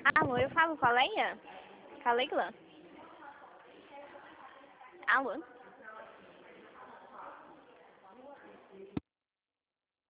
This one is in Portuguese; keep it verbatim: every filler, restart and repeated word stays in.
Alô, eu falo com a Leia? Com a Leila? Alô?